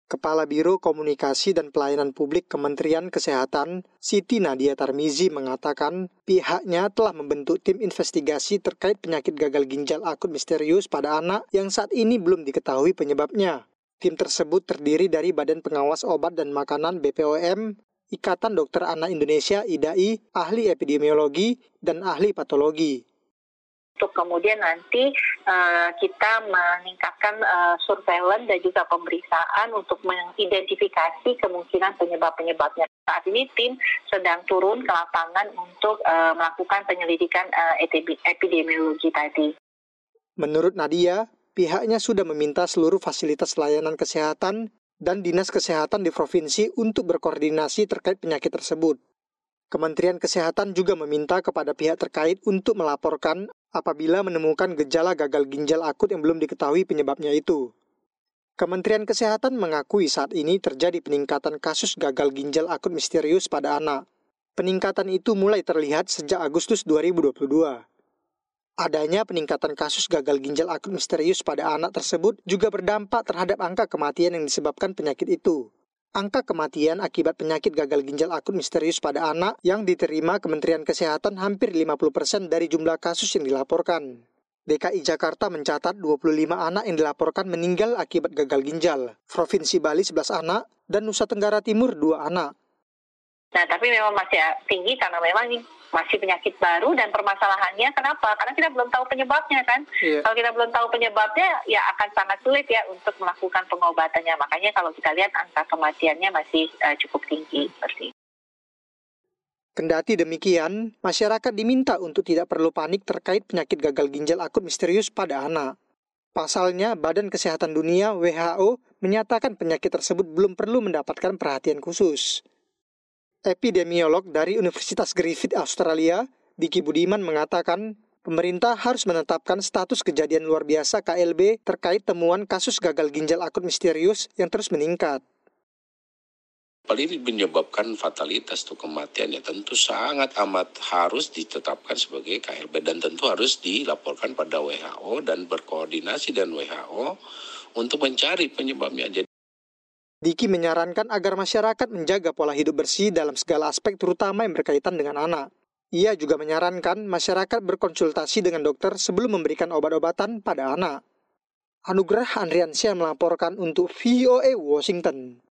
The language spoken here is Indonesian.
Kepala Biro Komunikasi dan Pelayanan Publik Kementerian Kesehatan, Siti Nadia Tarmizi mengatakan pihaknya telah membentuk tim investigasi terkait penyakit gagal ginjal akut misterius pada anak yang saat ini belum diketahui penyebabnya. Tim tersebut terdiri dari Badan Pengawas Obat dan Makanan (BPOM), Ikatan Dokter Anak Indonesia (IDAI), ahli epidemiologi, dan ahli patologi. Untuk kemudian nanti kita meningkatkan surveillance dan juga pemeriksaan untuk mengidentifikasi kemungkinan penyebab-penyebabnya. Saat ini tim sedang turun ke lapangan untuk melakukan penyelidikan epidemiologi tadi. Menurut Nadia, pihaknya sudah meminta seluruh fasilitas layanan kesehatan dan dinas kesehatan di provinsi untuk berkoordinasi terkait penyakit tersebut. Kementerian Kesehatan juga meminta kepada pihak terkait untuk melaporkan apabila menemukan gejala gagal ginjal akut yang belum diketahui penyebabnya itu. Kementerian Kesehatan mengakui saat ini terjadi peningkatan kasus gagal ginjal akut misterius pada anak. Peningkatan itu mulai terlihat sejak Agustus 2022. Adanya peningkatan kasus gagal ginjal akut misterius pada anak tersebut juga berdampak terhadap angka kematian yang disebabkan penyakit itu. Angka kematian akibat penyakit gagal ginjal akut misterius pada anak yang diterima Kementerian Kesehatan hampir 50% dari jumlah kasus yang dilaporkan. DKI Jakarta mencatat 25 anak yang dilaporkan meninggal akibat gagal ginjal. Provinsi Bali 11 anak dan Nusa Tenggara Timur 2 anak. Nah, tapi memang masih tinggi karena memang masih penyakit baru dan permasalahannya kenapa? Karena kita belum tahu penyebabnya kan. Iya. Kalau kita belum tahu penyebabnya, ya akan sangat sulit ya untuk melakukan pengobatannya. Makanya kalau kita lihat angka kematiannya masih cukup tinggi seperti itu. Kendati demikian, masyarakat diminta untuk tidak perlu panik terkait penyakit gagal ginjal akut misterius pada anak. Pasalnya, Badan Kesehatan Dunia (WHO) menyatakan penyakit tersebut belum perlu mendapatkan perhatian khusus. Epidemiolog dari Universitas Griffith Australia, Diki Budiman mengatakan, pemerintah harus menetapkan status kejadian luar biasa KLB terkait temuan kasus gagal ginjal akut misterius yang terus meningkat. Ini menyebabkan fatalitas atau kematian ya tentu sangat amat harus ditetapkan sebagai KLB dan tentu harus dilaporkan pada WHO dan berkoordinasi dengan WHO untuk mencari penyebabnya. Diki menyarankan agar masyarakat menjaga pola hidup bersih dalam segala aspek terutama yang berkaitan dengan anak. Ia juga menyarankan masyarakat berkonsultasi dengan dokter sebelum memberikan obat-obatan pada anak. Anugerah Andriansyah melaporkan untuk VOA Washington.